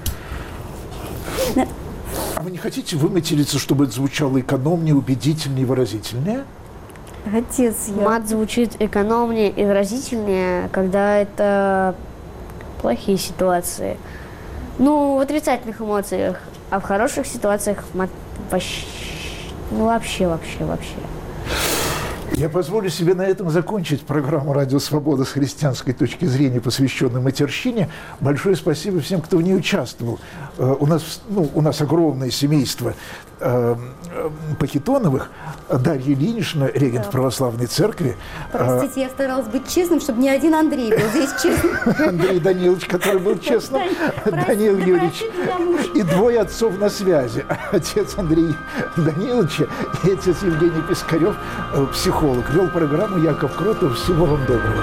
А вы не хотите выматериться, чтобы это звучало экономнее, убедительнее и выразительнее? Отец, я... Мат звучит экономнее и выразительнее, когда это плохие ситуации. Ну, в отрицательных эмоциях, а в хороших ситуациях мат вообще, ну вообще, вообще, вообще. Я позволю себе на этом закончить программу «Радио Свобода» с христианской точки зрения, посвященной матерщине. Большое спасибо всем, кто в ней участвовал. Э, у нас, ну, у нас огромное семейство э, э, Пахитоновых. Дарья Ильинична, регент Да. православной церкви. Простите, я старалась быть честным, чтобы ни один Андрей был здесь честным. Э, Андрей Данилович, который был честным. Прости, Данил да Юрьевич. прости меня, муж. И двое отцов на связи. Отец Андрей Данилович и отец Евгений Пискарев, э, психолог. Вел программу Яков Кротов. Всего вам доброго.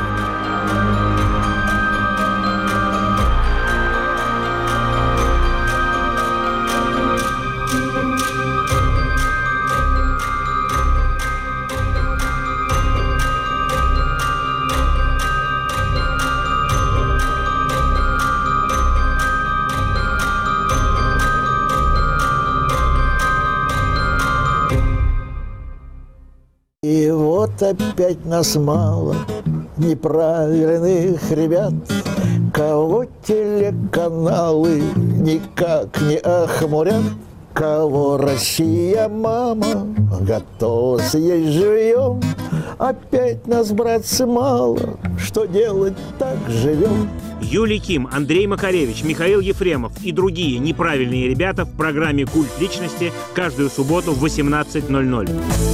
И вот опять нас мало неправильных ребят, кого телеканалы никак не охмурят, кого Россия, мама, готова съесть живьем. Опять нас, братцы, мало, что делать, так живем. Юлий Ким, Андрей Макаревич, Михаил Ефремов и другие неправильные ребята в программе «Культ личности» каждую субботу в восемнадцать ноль ноль.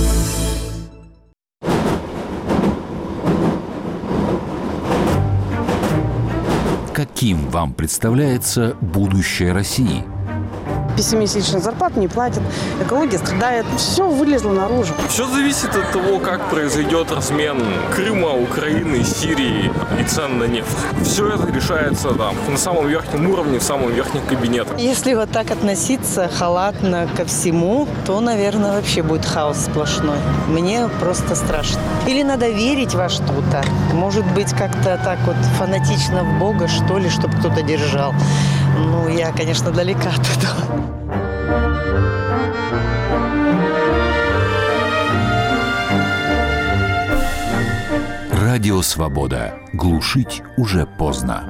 Каким вам представляется будущее России? Пятимесячную зарплату не платят, экология страдает, все вылезло наружу. Все зависит от того, как произойдет размен Крыма, Украины, Сирии и цен на нефть. Все это решается там, на самом верхнем уровне, в самом верхнем кабинете. Если вот так относиться халатно ко всему, то, наверное, вообще будет хаос сплошной. Мне просто страшно. Или надо верить во что-то. Может быть, как-то так вот фанатично в Бога, что ли, чтобы кто-то держал. Ну, я, конечно, далека от этого. Радио «Свобода». Глушить уже поздно.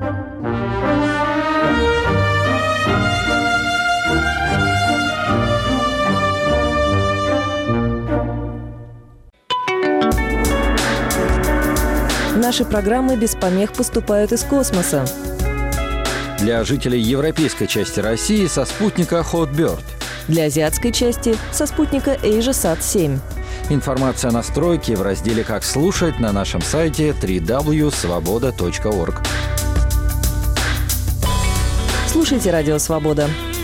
Наши программы без помех поступают из космоса. Для жителей европейской части России со спутника Hotbird. Для азиатской части со спутника AsiaSat семь. Информация о настройке в разделе «Как слушать» на нашем сайте дабл-ю дабл ю дабл ю точка свобода точка орг. Слушайте «Радио Свобода».